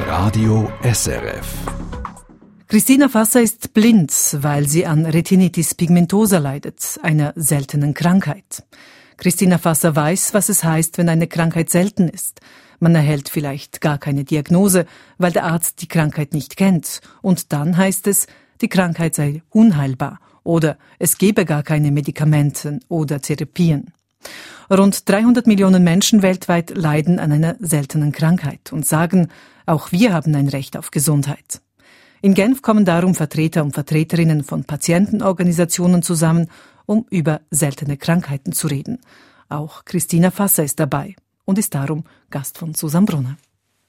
Radio SRF. Christina Fasser ist blind, weil sie an Retinitis pigmentosa leidet, einer seltenen Krankheit. Christina Fasser weiß, was es heißt, wenn eine Krankheit selten ist. Man erhält vielleicht gar keine Diagnose, weil der Arzt die Krankheit nicht kennt. Und dann heißt es, die Krankheit sei unheilbar oder es gebe gar keine Medikamente oder Therapien. Rund 300 Millionen Menschen weltweit leiden an einer seltenen Krankheit und sagen, auch wir haben ein Recht auf Gesundheit. In Genf kommen darum Vertreter und Vertreterinnen von Patientenorganisationen zusammen, um über seltene Krankheiten zu reden. Auch Christina Fasser ist dabei und ist darum Gast von Susanne Brunner.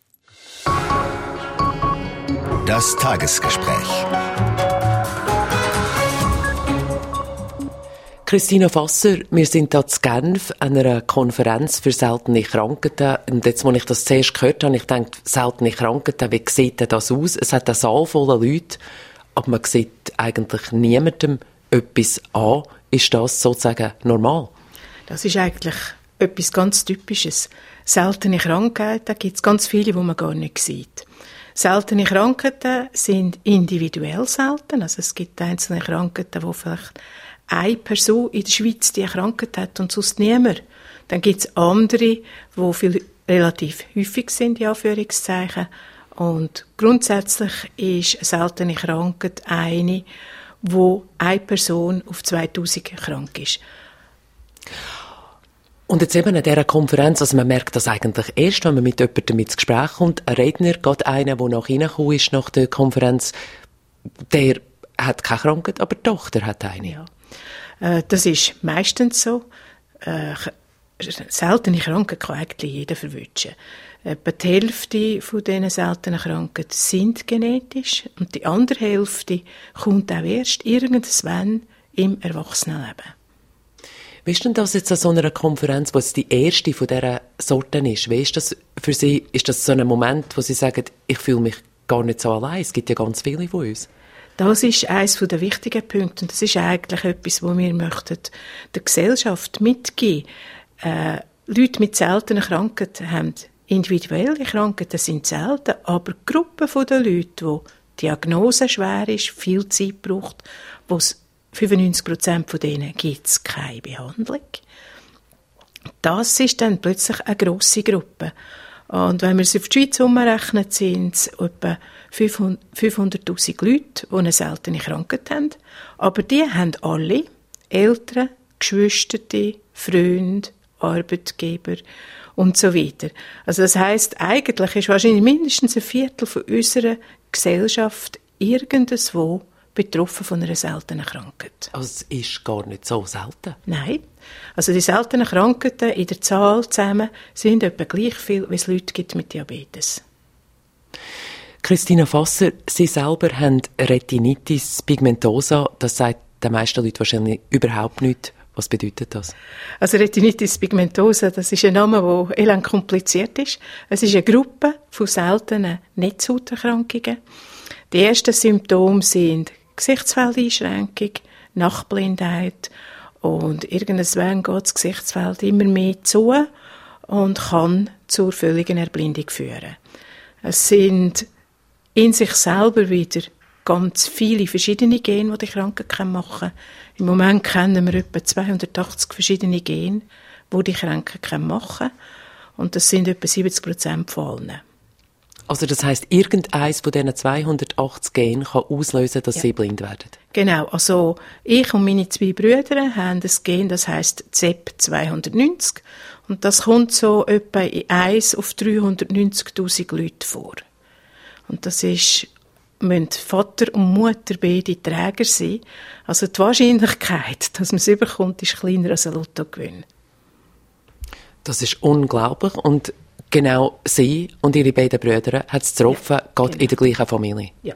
Das Tagesgespräch. Christina Fasser, wir sind hier in Genf an einer Konferenz für seltene Krankheiten. Und jetzt, als ich das zuerst gehört habe, ich dachte, seltene Krankheiten, wie sieht denn das aus? Es hat einen Saal voller Leute, aber man sieht eigentlich niemandem etwas an. Ist das sozusagen normal? Das ist eigentlich etwas ganz Typisches. Seltene Krankheiten gibt es ganz viele, die man gar nicht sieht. Seltene Krankheiten sind individuell selten. Also es gibt einzelne Krankheiten, wo vielleicht eine Person in der Schweiz die Krankheit hat und sonst niemand. Dann gibt es andere, die relativ häufig sind, in Anführungszeichen. Und grundsätzlich ist eine seltene Krankheit eine, wo eine Person auf 2000 krank ist. Und jetzt eben an dieser Konferenz, also man merkt das eigentlich erst, wenn man mit jemandem ins Gespräch kommt. Ein Redner, gerade einer, der nach reingekommen ist nach der Konferenz, der hat keine Krankheit, aber die Tochter hat eine. Ja. Das ist meistens so. Seltene Krankheiten kann eigentlich jeder verwünschen. Etwa die Hälfte von diesen seltenen Krankheiten sind genetisch und die andere Hälfte kommt auch erst irgendwann im Erwachsenenleben. Wie ist denn das jetzt an so einer Konferenz, wo es die erste von dieser Sorte ist? Wie ist das für Sie? Ist das so ein Moment, wo Sie sagen, ich fühle mich gar nicht so allein? Es gibt ja ganz viele von uns. Das ist eines der wichtigen Punkte und das ist eigentlich etwas, was wir möchten der Gesellschaft mitgeben. Leute mit seltenen Krankheiten haben individuelle Krankheiten, sind selten, aber Gruppen von den Leuten, wo die Diagnose schwer ist, viel Zeit braucht, wo es 95% von denen gibt es keine Behandlung. Das ist dann plötzlich eine grosse Gruppe. Und wenn wir es auf die Schweiz umrechnen, sind es etwa 500'000 Leute, die eine seltene Krankheit haben. Aber die haben alle Eltern, Geschwister, Freunde, Arbeitgeber und so weiter. Also das heisst, eigentlich ist wahrscheinlich mindestens ein Viertel von unserer Gesellschaft irgendwo betroffen von einer seltenen Krankheit. Also es ist gar nicht so selten? Nein. Also die seltenen Krankheiten in der Zahl zusammen sind etwa gleich viel, wie es Leute gibt mit Diabetes. Christina Fasser, Sie selber haben Retinitis pigmentosa. Das sagt den meisten Leuten wahrscheinlich überhaupt nichts. Was bedeutet das? Also Retinitis pigmentosa, das ist ein Name, der elend kompliziert ist. Es ist eine Gruppe von seltenen Netzhauterkrankungen. Die ersten Symptome sind Gesichtsfeldeinschränkung, Nachtblindheit und irgendwann geht das Gesichtsfeld immer mehr zu und kann zur völligen Erblindung führen. Es sind in sich selber wieder ganz viele verschiedene Gene, die die Krankheit machen können. Im Moment kennen wir etwa 280 verschiedene Gene, die die Krankheit machen können. Und das sind etwa 70% von allen. Also das heisst, irgendeines von diesen 280 Genen kann auslösen, dass Sie blind werden? Genau. Also ich und meine zwei Brüder haben ein Gen, das heisst ZEP290. Und das kommt so etwa in 1 auf 390'000 Leute vor. Und das ist, müssen Vater und Mutter beide Träger sein. Also die Wahrscheinlichkeit, dass man es überkommt, ist kleiner als ein Lottogewinn. Das ist unglaublich. Und genau Sie und Ihre beiden Brüder hat es getroffen, gerade in der gleichen Familie. Ja.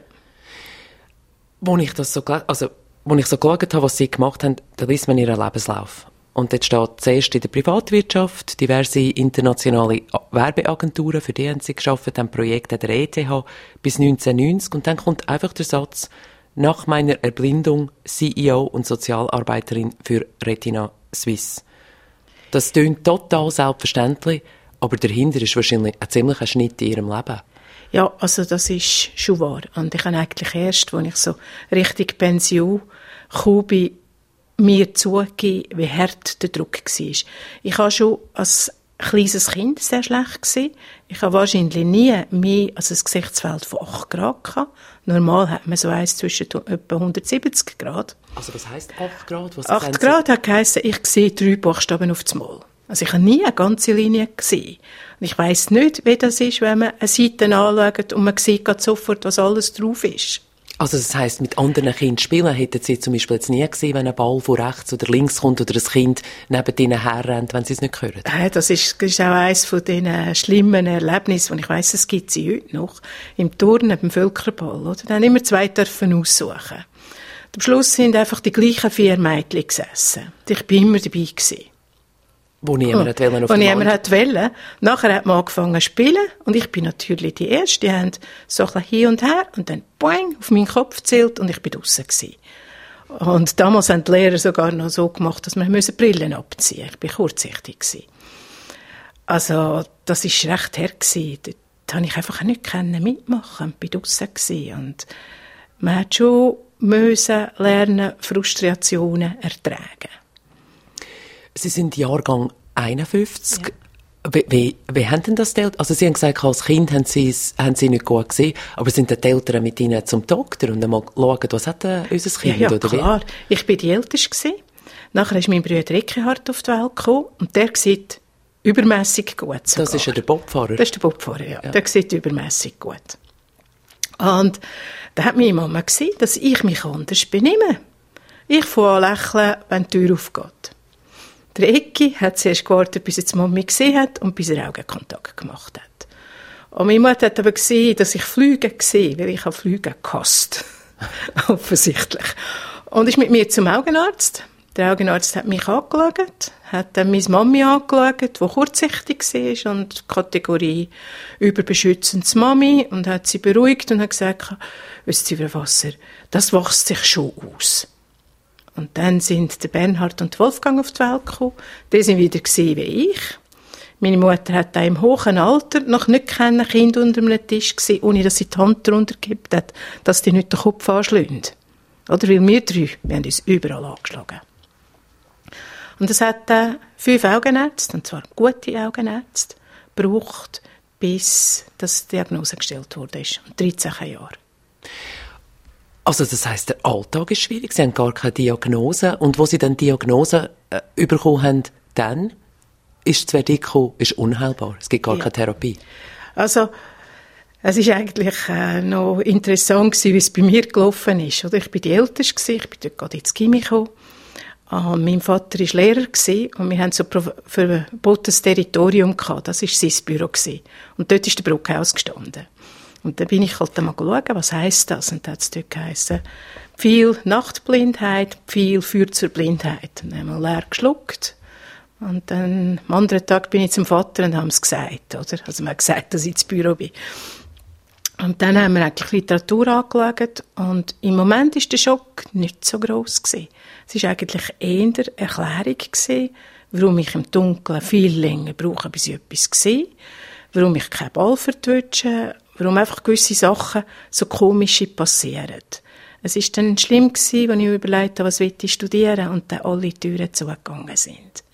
Als ich so geschaut habe, was Sie gemacht haben, da liest man Ihren Lebenslauf. Und dort steht zuerst in der Privatwirtschaft, diverse internationale Werbeagenturen, für die haben Sie gearbeitet, haben Projekte an der ETH bis 1990. Und dann kommt einfach der Satz, nach meiner Erblindung CEO und Sozialarbeiterin für Retina Suisse. Das klingt total selbstverständlich, aber dahinter ist wahrscheinlich ein ziemlicher Schnitt in Ihrem Leben. Ja, also das ist schon wahr. Und ich habe eigentlich erst, als ich so Richtung Pension gekommen bin, mir zugegeben, wie hart der Druck war. Ich habe schon als kleines Kind sehr schlecht gesehen. Ich habe wahrscheinlich nie mehr als ein Gesichtsfeld von 8 Grad gehabt. Normal hat man so eins zwischen etwa 170 Grad. Also was heisst 8 Grad? Was 8 Grad hat geheissen, ich sehe 3 Buchstaben auf das Mal. Also ich habe nie eine ganze Linie gesehen. Und ich weiss nicht, wie das ist, wenn man eine Seite anschaut und man sieht sofort, was alles drauf ist. Also das heisst, mit anderen Kindern spielen hätten Sie zum Beispiel jetzt nie gesehen, wenn ein Ball von rechts oder links kommt oder ein Kind neben ihnen herrennt, wenn sie es nicht hören? Das ist auch eines von den schlimmen Erlebnissen, und ich weiss, es gibt sie heute noch, im Turnen, beim Völkerball. Oder? Da haben immer 2 dürfen aussuchen. Am Schluss sind einfach die gleichen 4 Mädchen gesessen. Ich war immer dabei gewesen. Wo niemand hat wollen auf Wo dem niemand wollte. Nachher hat man angefangen zu spielen und ich bin natürlich die Erste. Die haben so ein bisschen hin und her und dann boing, auf meinen Kopf gezählt und ich bin draussen gewesen. Und damals haben die Lehrer sogar noch so gemacht, dass wir Brillen abziehen mussten. Ich war kurzsichtig gewesen. Also, das war recht hart gewesen. Dort konnte ich einfach nicht mitmachen und bin draussen gewesen. Und man hat schon müssen lernen, Frustrationen ertragen. Sie sind Jahrgang 51. Ja. Wie haben denn das die Eltern? Also Sie haben gesagt, als Kind haben Sie nicht gut gesehen, aber sind die Eltern mit Ihnen zum Doktor und einmal schauen, was hat unser Kind? Ja, oder klar. Wie? Ich war die Älteste gewesen. Nachher ist mein Bruder Eckehard auf die Welt gekommen und der sieht übermässig gut sogar. Das ist ja der Bobfahrer? Das ist der Bobfahrer, ja. Der sieht übermässig gut. Und da hat meine Mama gesehen, dass ich mich anders benehme. Ich fange an lächeln, wenn die Tür aufgeht. Der Ecki hat zuerst gewartet, bis er die Mami gesehen hat und bis er Augenkontakt gemacht hat. Und meine Mutter hat aber gesehen, dass ich Flüge gesehen, weil ich habe Flüge gehasst. Offensichtlich. Und ist mit mir zum Augenarzt. Der Augenarzt hat mich angeschaut, hat dann meine Mami angeschaut, die kurzsichtig war und Kategorie überbeschützendes Mami, und hat sie beruhigt und hat gesagt, wissen Sie, Frau Wasser, das wächst sich schon aus. Und dann sind der Bernhard und Wolfgang auf die Welt gekommen. Die sind wieder wie ich. Meine Mutter hat auch im hohen Alter noch nicht kein Kind unter einem Tisch gesehen, ohne dass sie die Hand darunter gegeben hat, dass die nicht den Kopf anschlagen. Oder weil wir 3, wir haben uns überall angeschlagen. Und es hat 5 Augenärzte, und zwar gute Augenärzte, gebraucht, bis die Diagnose gestellt wurde. 13 Jahre. Also das heisst, der Alltag ist schwierig, Sie haben gar keine Diagnose. Und wo Sie dann die Diagnose bekommen haben, dann ist das Verdikt gekommen, ist unheilbar. Es gibt gar keine Therapie. Also, es ist eigentlich noch interessant gewesen, wie es bei mir gelaufen ist. Oder? Ich war die Älteste gewesen, ich bin dort gerade ins Gymnasium gekommen. Mein Vater war Lehrer gewesen, und wir hatten so verbotenes Territorium gehabt. Das war sein Büro gewesen. Und dort ist der Bruckhaus gestanden. Und dann bin ich halt einmal schauen, was heisst das? Und dann hat es dort geheissen, viel Nachtblindheit, viel führt zur Blindheit. Und dann haben wir leer geschluckt. Und dann, am anderen Tag bin ich zum Vater und haben es gesagt, oder? Also man hat gesagt, dass ich ins Büro bin. Und dann haben wir eigentlich Literatur angeschaut. Und im Moment war der Schock nicht so gross gewesen. Es war eigentlich eher eine Erklärung gewesen, warum ich im Dunkeln viel länger brauche, bis ich etwas sehe, warum ich keinen Ball vertwitsche, warum einfach gewisse Sachen so komische passieren. Es war dann schlimm gewesen, als ich überlegt habe, was ich studieren will, und dann alle Türen zugegangen sind.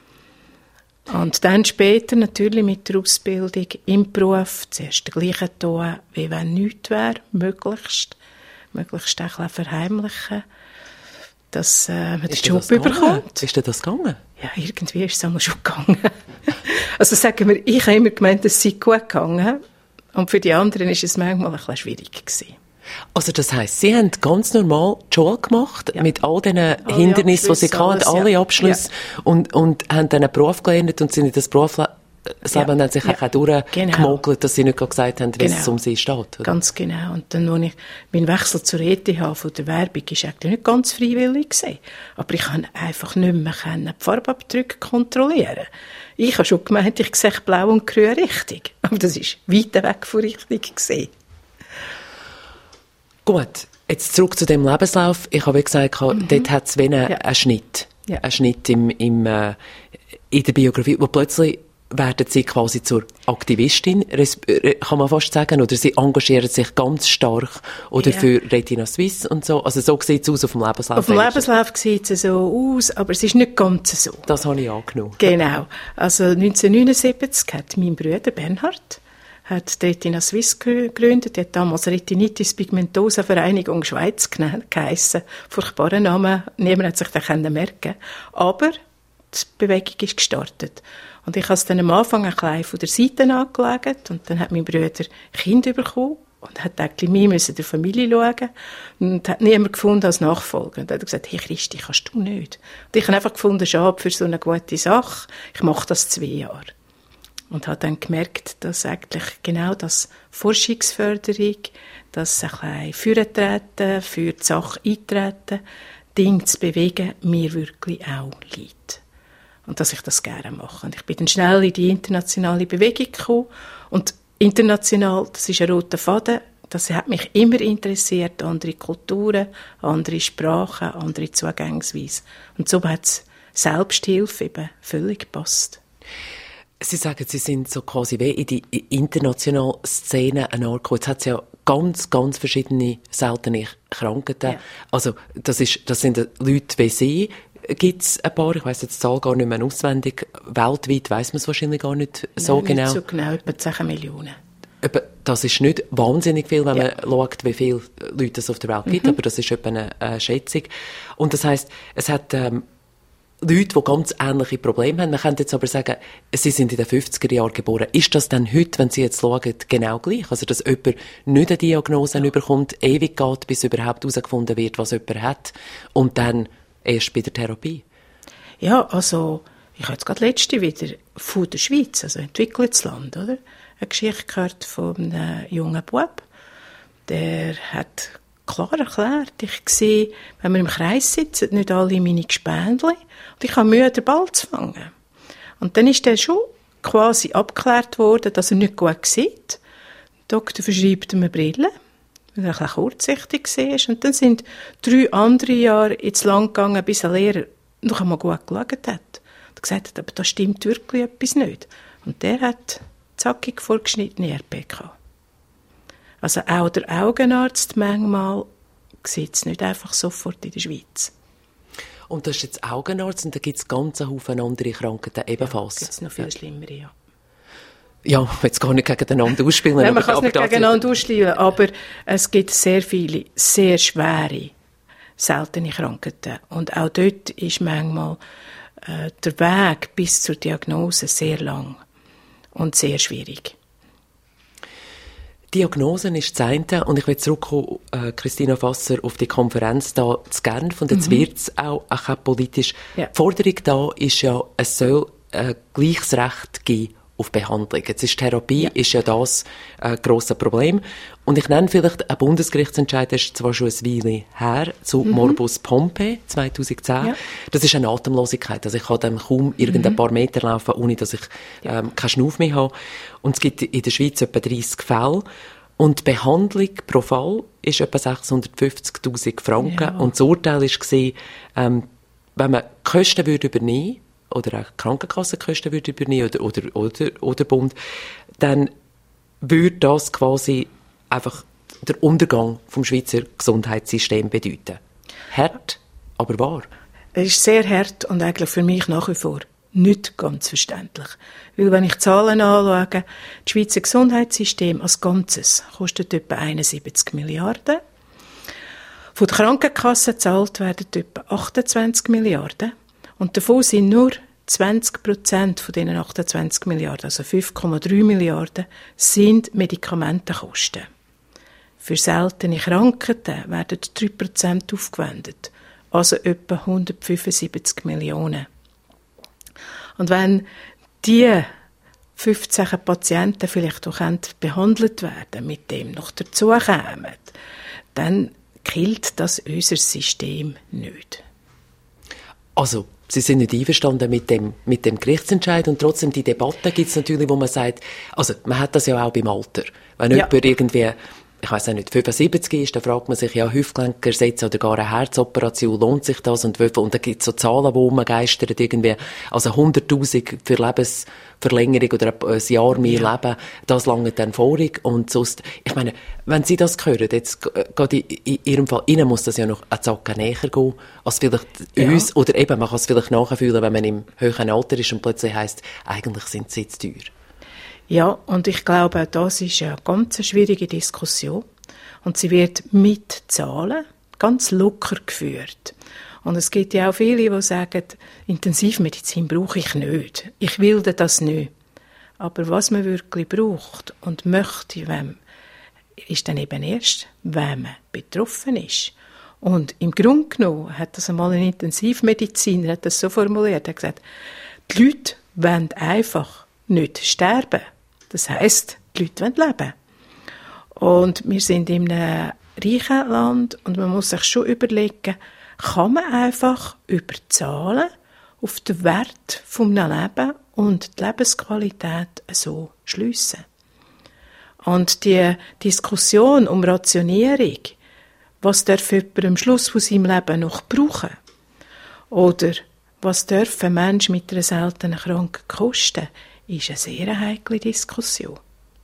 Und dann später natürlich mit der Ausbildung im Beruf zuerst das Gleiche tun, wie wenn nichts wäre, möglichst ein bisschen verheimlichen, dass man den Job bekommt. Ist dir das gegangen? Ja, irgendwie ist es einmal schon gegangen. Also sagen wir, ich habe immer gemeint, es sei gut gegangen. Und für die anderen war es manchmal ein bisschen schwierig gewesen. Also das heisst, Sie haben ganz normal die Schule gemacht, ja, mit all diesen Hindernissen, die Sie hatten, alle Abschlüsse, ja, und haben dann einen Beruf gelernt und sind in das Berufsleben haben sich auch durchgemogelt, dass Sie nicht gesagt haben, wie es um Sie steht. Oder? Ganz genau. Und dann, als ich meinen Wechsel zur ETH von der Werbung, war eigentlich nicht ganz freiwillig gewesen. Aber ich konnte einfach nicht mehr die Farbabdrücke kontrollieren. Ich habe schon gemeint, ich sehe blau und grün richtig. Aber das war weit weg von richtig gewesen. Gut, jetzt zurück zu dem Lebenslauf. Ich habe gesagt, dort hat es einen Schnitt. Ja. Ein Schnitt in der Biografie, wo plötzlich werden Sie quasi zur Aktivistin, kann man fast sagen, oder Sie engagieren sich ganz stark oder für Retina Suisse und so. Also so sieht es aus auf dem Lebenslauf. Auf dem Lebenslauf sieht es so aus, aber es ist nicht ganz so. Das habe ich angenommen. Genau. Also 1979 hat mein Bruder Bernhard die Retina Suisse gegründet. Die hat damals Retinitis Pigmentosa Vereinigung Schweiz geheissen. Furchtbarer Name, niemand hat sich den merken. Aber die Bewegung ist gestartet. Und ich habe es dann am Anfang ein bisschen von der Seite angelegt und dann hat mein Bruder Kind bekommen und hat eigentlich mehr der Familie schauen und hat niemand gefunden als Nachfolger. Und dann hat er gesagt, hey Christi, kannst du nicht. Und ich habe einfach gefunden, schade für so eine gute Sache, ich mache das 2 Jahre. Und habe dann gemerkt, dass eigentlich genau das Forschungsförderung, das ein bisschen Führtreten, für die Sache eintreten, Dinge zu bewegen, mir wirklich auch liegt. Und dass ich das gerne mache. Und ich bin dann schnell in die internationale Bewegung gekommen. Und international, das ist ein roter Faden, das hat mich immer interessiert. Andere Kulturen, andere Sprachen, andere Zugangsweise. Und so hat es Selbsthilfe eben völlig gepasst. Sie sagen, Sie sind so quasi wie in die internationale Szene gekommen. Jetzt hat es ja ganz, ganz verschiedene seltene Krankheiten. Ja. Also das sind Leute wie Sie. Gibt es ein paar, ich weiss jetzt die Zahl gar nicht mehr auswendig, weltweit weiss man es wahrscheinlich gar nicht so genau. Nicht so genau, etwa 10 Millionen. Das ist nicht wahnsinnig viel, wenn man schaut, wie viele Leute es auf der Welt gibt, aber das ist etwa eine Schätzung. Und das heisst, es hat Leute, die ganz ähnliche Probleme haben. Man könnte jetzt aber sagen, sie sind in den 50er Jahren geboren. Ist das dann heute, wenn Sie jetzt schauen, genau gleich? Also, dass jemand nicht eine Diagnose bekommt, ewig geht, bis überhaupt herausgefunden wird, was jemand hat, und dann erst bei der Therapie? Ja, also ich habe jetzt gerade letzte wieder von der Schweiz, also entwickeltes Land, oder? Eine Geschichte gehört von einem jungen Bub. Der hat klar erklärt, ich sehe, wenn wir im Kreis sitzen, nicht alle meine Gespendli und ich habe Mühe, den Ball zu fangen. Und dann ist der schon quasi abgeklärt worden, dass er nicht gut sieht. Der Doktor verschreibt ihm eine Brille, weil er ein bisschen kurzsichtig war. Und dann sind 3 andere Jahre ins Land gegangen, bis ein Lehrer noch einmal gut geschaut hat. Und gesagt hat, aber da stimmt wirklich etwas nicht. Und der hat zackig vorgeschnittene RP gehabt. Also auch der Augenarzt manchmal sieht es nicht einfach sofort in der Schweiz. Und das ist jetzt Augenarzt und da gibt es ganz einen Haufen andere Krankheiten ebenfalls. Ja, gibt es noch viel schlimmere, ja. Ja, ich will es gar nicht gegeneinander ausspielen. Nein, man kann es nicht gegeneinander ausspielen, aber es gibt sehr viele, sehr schwere, seltene Krankheiten. Und auch dort ist manchmal der Weg bis zur Diagnose sehr lang und sehr schwierig. Diagnosen ist das eine, und ich will zurückkommen, Christina Fasser, auf die Konferenz da zu Genf, und jetzt wird es auch politisch. Ja. Die Forderung da ist ja, es soll gleiches Recht geben auf Behandlung. Jetzt ist Therapie ist ja das grosse Problem. Und ich nenne vielleicht einen Bundesgerichtsentscheid, der ist zwar schon ein Weile her, zu Morbus Pompe 2010. Ja. Das ist eine Atemlosigkeit. Also ich kann dann kaum irgendein paar Meter laufen, ohne dass ich keinen Schnauf mehr habe. Und es gibt in der Schweiz etwa 30 Fälle. Und die Behandlung pro Fall ist etwa 650'000 Franken. Ja. Und das Urteil war, wenn man Kosten würde übernehmen, oder auch Krankenkassenkosten würde übernehmen, oder Bund, dann würde das quasi einfach der Untergang vom Schweizer Gesundheitssystems bedeuten. Hart, aber wahr. Es ist sehr hart und eigentlich für mich nach wie vor nicht ganz verständlich. Weil wenn ich Zahlen anschaue, das Schweizer Gesundheitssystem als Ganzes kostet etwa 71 Milliarden. Von der Krankenkasse gezahlt werden etwa 28 Milliarden. Und davon sind nur 20% von diesen 28 Milliarden, also 5,3 Milliarden, sind Medikamentenkosten. Für seltene Krankheiten werden 3% aufgewendet, also etwa 175 Millionen. Und wenn diese 15 Patienten vielleicht auch behandelt werden, mit dem noch dazukommen, dann killt das unser System nicht. Also, Sie sind nicht einverstanden mit dem Gerichtsentscheid, und trotzdem die Debatte gibt es natürlich, wo man sagt, also man hat das ja auch beim Alter. Wenn jemand irgendwie ich weiss auch nicht, 75 ist, dann fragt man sich, ja, Hüftgelenk ersetzen oder gar eine Herzoperation, lohnt sich das? Und da gibt es so Zahlen, wo man geistert irgendwie, also 100'000 für Lebensverlängerung oder ein Jahr mehr Leben, das lange dann vorig. Und sonst, ich meine, wenn Sie das hören, jetzt gerade in Ihrem Fall, Ihnen muss das ja noch einen Zacken näher gehen, als vielleicht uns, oder eben, man kann es vielleicht nachfühlen, wenn man im höheren Alter ist und plötzlich heisst, eigentlich sind sie zu teuer. Ja, und ich glaube, das ist eine ganz schwierige Diskussion. Und sie wird mit Zahlen ganz locker geführt. Und es gibt ja auch viele, die sagen, Intensivmedizin brauche ich nicht. Ich will das nicht. Aber was man wirklich braucht und möchte, ist dann eben erst, wenn man betroffen ist. Und im Grunde genommen hat das einmal ein Intensivmediziner hat das so formuliert, er hat gesagt, die Leute wollen einfach nicht sterben. Das heisst, die Leute wollen leben. Und wir sind in einem reichen Land und man muss sich schon überlegen, kann man einfach über Zahlen auf den Wert des Lebens und die Lebensqualität so schliessen. Und die Diskussion um Rationierung, was darf jemand am Schluss von seinem Leben noch brauchen? Oder was darf ein Mensch mit einer seltenen Krankheit kosten? Ist eine sehr heikle Diskussion.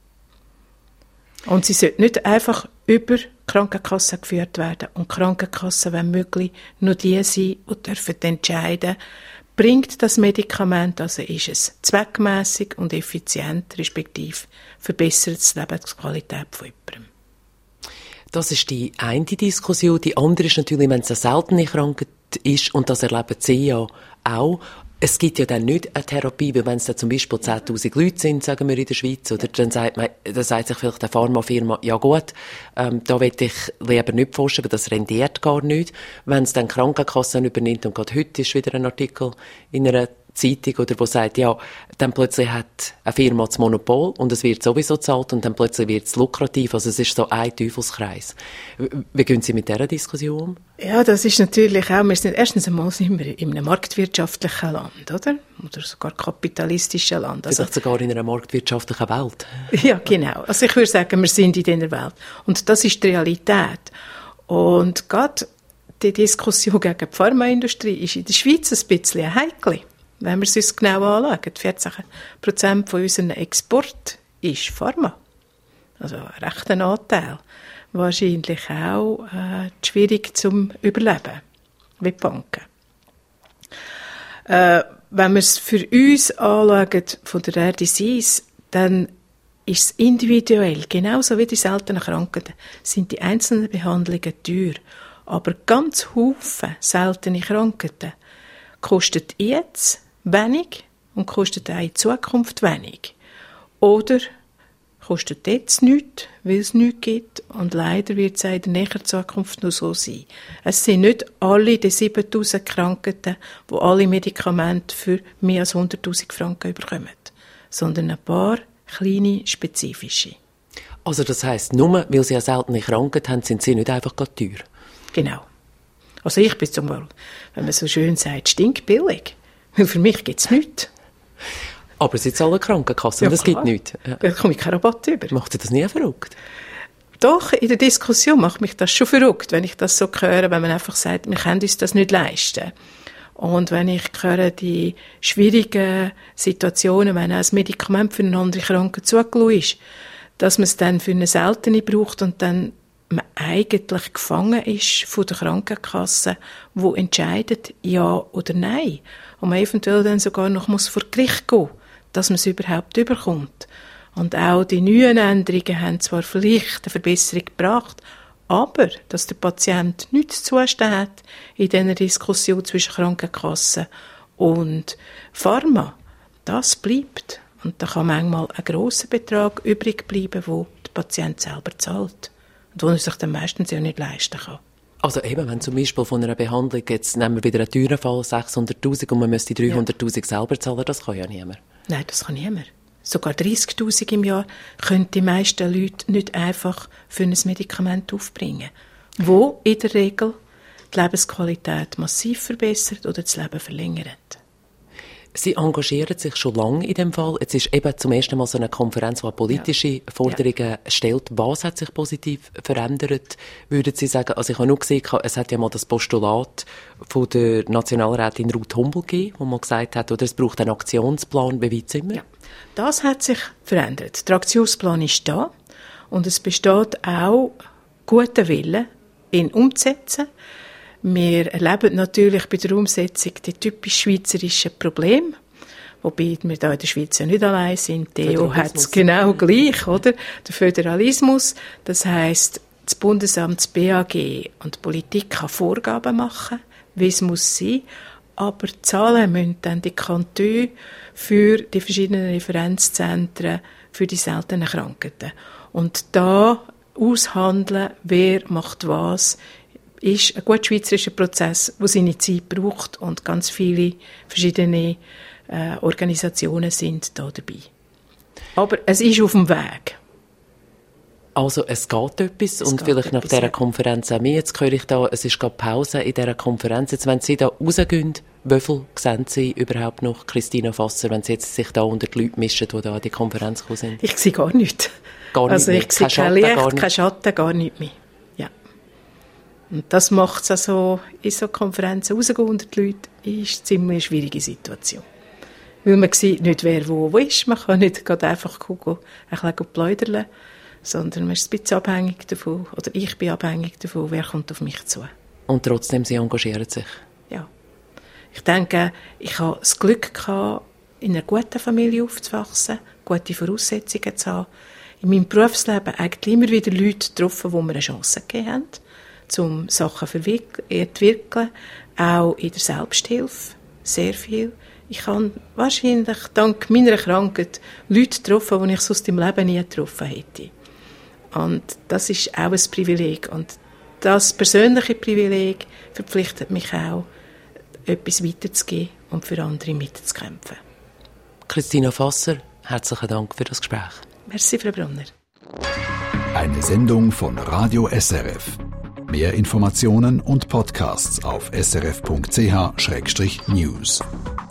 Und sie sollte nicht einfach über die Krankenkasse geführt werden. Und die Krankenkassen, wenn möglich, nur die sein und dürfen entscheiden, bringt das Medikament, also ist es zweckmässig und effizient, respektive verbessert die Lebensqualität von jemandem. Das ist die eine Diskussion. Die andere ist natürlich, wenn es eine seltene Krankheit ist, und das erleben Sie ja auch, es gibt ja dann nicht eine Therapie, weil wenn es dann zum Beispiel 10'000 Leute sind, sagen wir in der Schweiz, oder dann sagt sich vielleicht eine Pharmafirma, ja gut, da will ich lieber nicht forschen, weil das rendiert gar nicht. Wenn es dann Krankenkassen übernimmt, und gerade heute ist wieder ein Artikel in einer Zeitung, oder wo sagt, ja, dann plötzlich hat eine Firma das Monopol und es wird sowieso gezahlt und dann plötzlich wird es lukrativ. Also es ist so ein Teufelskreis. Wie gehen Sie mit dieser Diskussion um? Ja, das ist natürlich auch, erstens einmal sind wir in einem marktwirtschaftlichen Land, oder? Oder sogar kapitalistischen Land. Also, vielleicht sogar in einer marktwirtschaftlichen Welt. Ja, genau. Also ich würde sagen, wir sind in dieser Welt. Und das ist die Realität. Und gerade die Diskussion gegen die Pharmaindustrie ist in der Schweiz ein bisschen heikel. Wenn wir es uns genau anschauen, 14% von unserem Export ist Pharma. Also ein rechter Anteil. Wahrscheinlich auch schwierig zum Überleben, wie die Banken. Wenn wir es für uns anschauen, von der Rare Disease, dann ist es individuell, genauso wie die seltenen Krankheiten, sind die einzelnen Behandlungen teuer. Aber ganz Haufen seltene Krankheiten kosten jetzt wenig und kostet auch in Zukunft wenig. Oder kostet jetzt nichts, weil es nichts gibt. Und leider wird es in der näheren Zukunft noch so sein. Es sind nicht alle die 7'000 Krankheiten, die alle Medikamente für mehr als 100'000 Franken bekommen, sondern ein paar kleine, spezifische. Also das heisst, nur weil Sie eine seltene Krankheit haben, sind Sie nicht einfach teuer? Genau. Also ich bin zum Beispiel, wenn man so schön sagt, stinkbillig. Weil für mich gibt es nichts. Aber Sie zahlen Krankenkasse und es gibt nichts. Ja. Da komme ich keinen Rabatt über. Macht Sie das nie verrückt? Doch, in der Diskussion macht mich das schon verrückt, wenn ich das so höre, wenn man einfach sagt, wir können uns das nicht leisten. Und wenn ich höre, die schwierigen Situationen, wenn ein Medikament für eine andere Krankheit zugelassen ist, dass man es dann für eine seltene braucht und dann man eigentlich gefangen ist von der Krankenkasse, wo entscheidet ja oder nein. Und man eventuell dann sogar noch vor Gericht gehen muss, dass man es überhaupt überkommt. Und auch die neuen Änderungen haben zwar vielleicht eine Verbesserung gebracht, aber dass der Patient nichts zusteht in dieser Diskussion zwischen Krankenkasse und Pharma, das bleibt. Und da kann manchmal ein grosser Betrag übrig bleiben, den der Patient selber zahlt. Und den er sich dann meistens ja nicht leisten kann. Also eben, wenn zum Beispiel von einer Behandlung, jetzt nehmen wir wieder einen teuren Fall, 600'000 und man müsste 300'000 selber zahlen, das kann ja niemand. Nein, das kann niemand. Sogar 30'000 im Jahr können die meisten Leute nicht einfach für ein Medikament aufbringen, wo in der Regel die Lebensqualität massiv verbessert oder das Leben verlängert. Sie engagieren sich schon lange in dem Fall. Jetzt ist eben zum ersten Mal so eine Konferenz, die politische Forderungen stellt. Was hat sich positiv verändert, würden Sie sagen? Also ich habe nur gesehen, es hat ja mal das Postulat von der Nationalrätin Ruth Humbel gegeben, wo man gesagt hat, oder es braucht einen Aktionsplan, wie weit sind wir? Ja, das hat sich verändert. Der Aktionsplan ist da und es besteht auch guter Wille, ihn umzusetzen. Wir erleben natürlich bei der Umsetzung die typisch schweizerischen Probleme, wobei wir da in der Schweiz ja nicht allein sind. Die EU hat es genau gleich, oder? Der Föderalismus, das heisst, das Bundesamt, das BAG und die Politik kann Vorgaben machen, wie es muss sein, aber zahlen müssen dann die Kantone für die verschiedenen Referenzzentren für die seltenen Krankheiten. Und da aushandeln, wer macht was, ist ein gut schweizerischer Prozess, der seine Zeit braucht und ganz viele verschiedene Organisationen sind da dabei. Aber es ist auf dem Weg. Also es geht etwas und vielleicht nach dieser Konferenz auch mehr. Jetzt höre ich da, es ist gerade Pause in dieser Konferenz. Jetzt, wenn Sie da rausgehen, wie viel sehen Sie überhaupt noch, Christina Fasser, wenn Sie jetzt sich da unter die Leute mischen, die da an die Konferenz gekommen sind? Ich sehe gar nichts. Also ich sehe kein Licht, kein Schatten, gar nichts mehr. Ja. Und das macht es also, in so Konferenzen rausgehen unter die Leute, ist eine ziemlich schwierige Situation. Weil man sieht nicht, wer wo ist. Man kann nicht gerade einfach gucken, ein bisschen plaudern, sondern man ist ein bisschen abhängig davon, oder ich bin abhängig davon, wer kommt auf mich zu. Und trotzdem, Sie engagieren sich? Ja. Ich denke, ich habe das Glück gehabt, in einer guten Familie aufzuwachsen, gute Voraussetzungen zu haben. In meinem Berufsleben eigentlich immer wieder Leute getroffen, die mir eine Chance gegeben haben, um Sachen zu entwickeln, auch in der Selbsthilfe, sehr viel. Ich habe wahrscheinlich dank meiner Krankheit Leute getroffen, die ich sonst im Leben nie getroffen hätte. Und das ist auch ein Privileg. Und das persönliche Privileg verpflichtet mich auch, etwas weiterzugeben und für andere mitzukämpfen. Christina Fasser, herzlichen Dank für das Gespräch. Merci, Frau Brunner. Eine Sendung von Radio SRF. Mehr Informationen und Podcasts auf srf.ch/news.